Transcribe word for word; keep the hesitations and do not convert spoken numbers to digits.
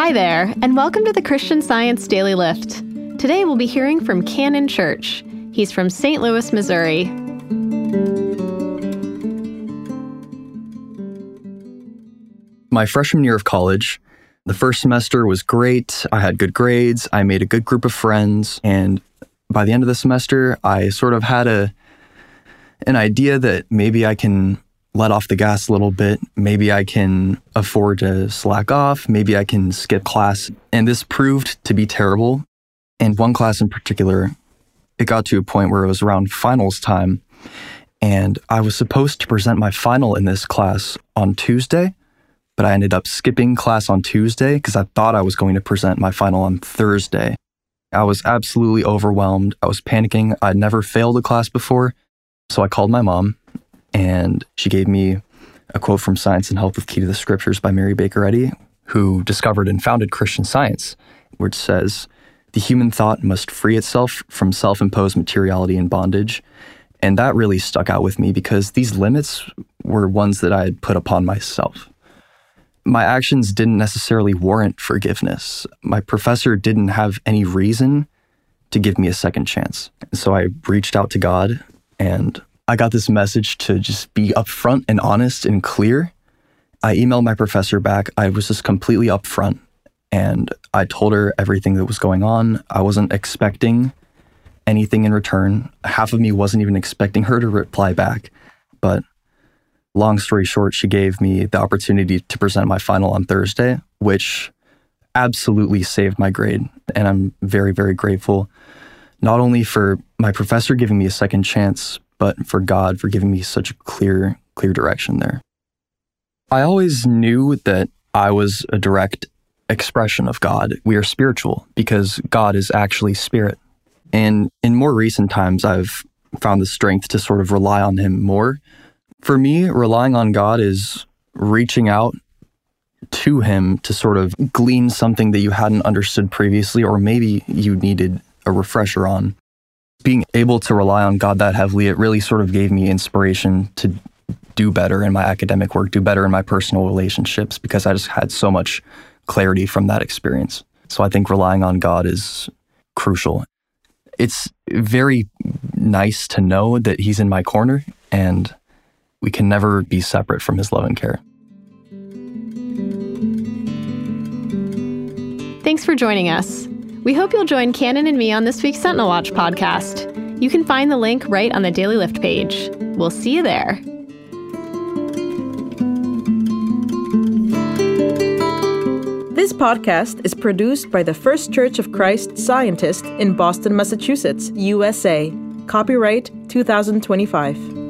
Hi there, and welcome to the Christian Science Daily Lift. Today we'll be hearing from Cannon Church. He's from Saint Louis, Missouri. My freshman year of college, the first semester was great. I had good grades. I made a good group of friends. And by the end of the semester, I sort of had a an idea that maybe I can let off the gas a little bit. Maybe I can afford to slack off. Maybe I can skip class. And this proved to be terrible. And one class in particular, it got to a point where it was around finals time. And I was supposed to present my final in this class on Tuesday, but I ended up skipping class on Tuesday because I thought I was going to present my final on Thursday. I was absolutely overwhelmed. I was panicking. I'd never failed a class before. So I called my mom, and she gave me a quote from Science and Health with Key to the Scriptures by Mary Baker Eddy, who discovered and founded Christian Science, which says, "The human thought must free itself from self-imposed materiality and bondage." And that really stuck out with me because these limits were ones that I had put upon myself. My actions didn't necessarily warrant forgiveness. My professor didn't have any reason to give me a second chance. So I reached out to God, and I got this message to just be upfront and honest and clear. I emailed my professor back. I was just completely upfront, and I told her everything that was going on. I wasn't expecting anything in return. Half of me wasn't even expecting her to reply back. But long story short, she gave me the opportunity to present my final on Thursday, which absolutely saved my grade. And I'm very, very grateful, not only for my professor giving me a second chance, but for God for giving me such a clear, clear direction there. I always knew that I was a direct expression of God. We are spiritual because God is actually spirit. And in more recent times, I've found the strength to sort of rely on him more. For me, relying on God is reaching out to him to sort of glean something that you hadn't understood previously, or maybe you needed a refresher on. Being able to rely on God that heavily, it really sort of gave me inspiration to do better in my academic work, do better in my personal relationships, because I just had so much clarity from that experience. So I think relying on God is crucial. It's very nice to know that he's in my corner, and we can never be separate from his love and care. Thanks for joining us. We hope you'll join Cannon and me on this week's Sentinel Watch podcast. You can find the link right on the Daily Lift page. We'll see you there. This podcast is produced by the First Church of Christ Scientist in Boston, Massachusetts, U S A. Copyright twenty twenty-five.